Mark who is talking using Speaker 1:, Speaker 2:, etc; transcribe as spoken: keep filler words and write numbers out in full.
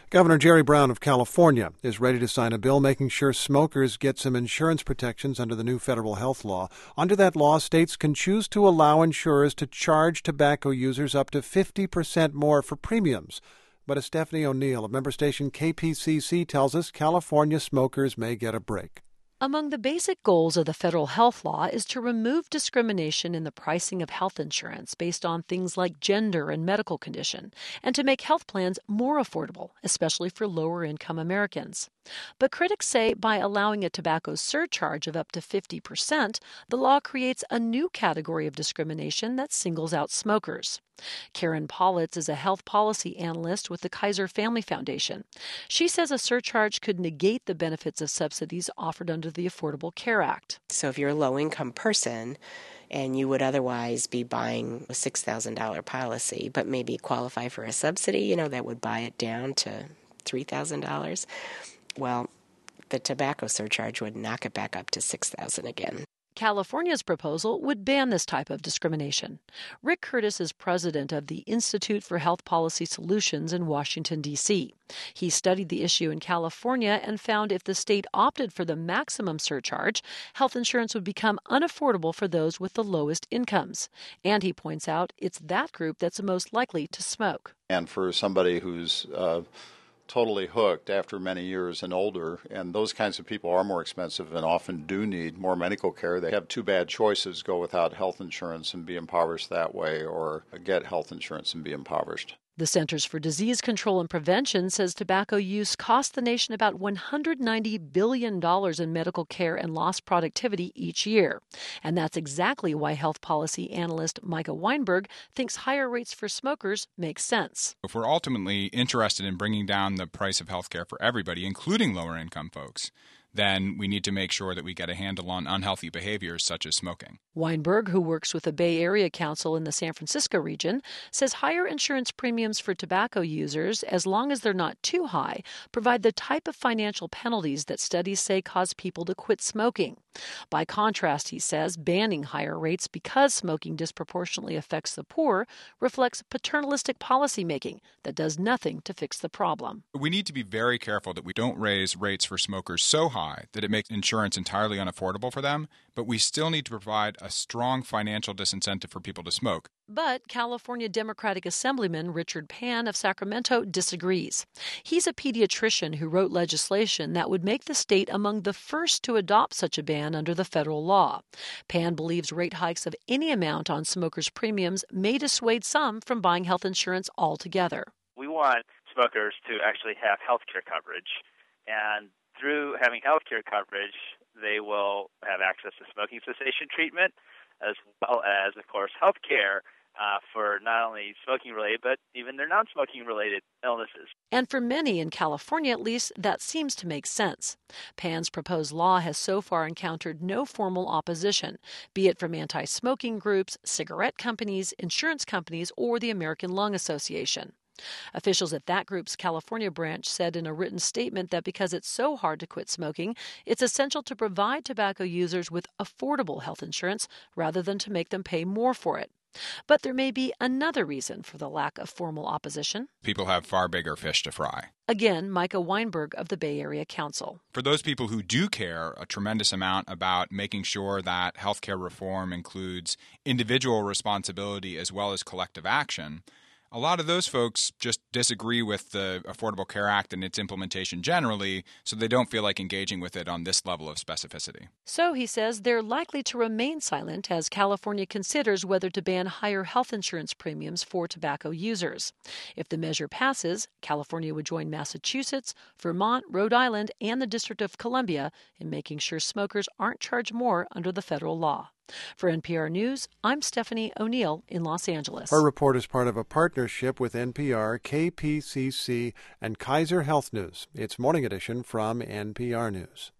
Speaker 1: Governor Jerry Brown of California is ready to sign a bill making sure smokers get some insurance protections under the new federal health law. Under that law, states can choose to allow insurers to charge tobacco users up to fifty percent more for premiums. But as Stephanie O'Neill of member station K P C C tells us, California smokers may get a break.
Speaker 2: Among the basic goals of the federal health law is to remove discrimination in the pricing of health insurance based on things like gender and medical condition, and to make health plans more affordable, especially for lower-income Americans. But critics say by allowing a tobacco surcharge of up to fifty percent, the law creates a new category of discrimination that singles out smokers. Karen Politz is a health policy analyst with the Kaiser Family Foundation. She says a surcharge could negate the benefits of subsidies offered under the Affordable Care Act.
Speaker 3: So if you're a low-income person and you would otherwise be buying a six thousand dollars policy but maybe qualify for a subsidy, you know, that would buy it down to three thousand dollars, well, the tobacco surcharge would knock it back up to six thousand dollars again.
Speaker 2: California's proposal would ban this type of discrimination. Rick Curtis is president of the Institute for Health Policy Solutions in Washington, D C He studied the issue in California and found if the state opted for the maximum surcharge, health insurance would become unaffordable for those with the lowest incomes. And he points out it's that group that's most likely to smoke.
Speaker 4: And for somebody who's uh, totally hooked after many years and older, and those kinds of people are more expensive and often do need more medical care. They have two bad choices: go without health insurance and be impoverished that way, or get health insurance and be impoverished.
Speaker 2: The Centers for Disease Control and Prevention says tobacco use costs the nation about one hundred ninety billion dollars in medical care and lost productivity each year. And that's exactly why health policy analyst Micah Weinberg thinks higher rates for smokers make sense.
Speaker 5: If we're ultimately interested in bringing down the price of health care for everybody, including lower-income folks, then we need to make sure that we get a handle on unhealthy behaviors such as smoking.
Speaker 2: Weinberg, who works with the Bay Area Council in the San Francisco region, says higher insurance premiums for tobacco users, as long as they're not too high, provide the type of financial penalties that studies say cause people to quit smoking. By contrast, he says, banning higher rates because smoking disproportionately affects the poor reflects paternalistic policymaking that does nothing to fix the problem.
Speaker 5: We need to be very careful that we don't raise rates for smokers so high that it makes insurance entirely unaffordable for them, but we still need to provide a strong financial disincentive for people to smoke.
Speaker 2: But California Democratic Assemblyman Richard Pan of Sacramento disagrees. He's a pediatrician who wrote legislation that would make the state among the first to adopt such a ban under the federal law. Pan believes rate hikes of any amount on smokers' premiums may dissuade some from buying health insurance altogether.
Speaker 6: We want smokers to actually have health care coverage, and through having health care coverage, they will have access to smoking cessation treatment, as well as, of course, health care uh, for not only smoking-related, but even their non-smoking-related illnesses.
Speaker 2: And for many, in California at least, that seems to make sense. Pan's proposed law has so far encountered no formal opposition, be it from anti-smoking groups, cigarette companies, insurance companies, or the American Lung Association. Officials at that group's California branch said in a written statement that because it's so hard to quit smoking, it's essential to provide tobacco users with affordable health insurance rather than to make them pay more for it. But there may be another reason for the lack of formal opposition.
Speaker 5: People have far bigger fish to fry.
Speaker 2: Again, Micah Weinberg of the Bay Area Council.
Speaker 5: For those people who do care a tremendous amount about making sure that healthcare reform includes individual responsibility as well as collective action, a lot of those folks just disagree with the Affordable Care Act and its implementation generally, so they don't feel like engaging with it on this level of specificity.
Speaker 2: So, he says, they're likely to remain silent as California considers whether to ban higher health insurance premiums for tobacco users. If the measure passes, California would join Massachusetts, Vermont, Rhode Island, and the District of Columbia in making sure smokers aren't charged more under the federal law. For N P R News, I'm Stephanie O'Neill in Los Angeles.
Speaker 1: Our report is part of a partnership with N P R, K P C C, and Kaiser Health News. It's Morning Edition from N P R News.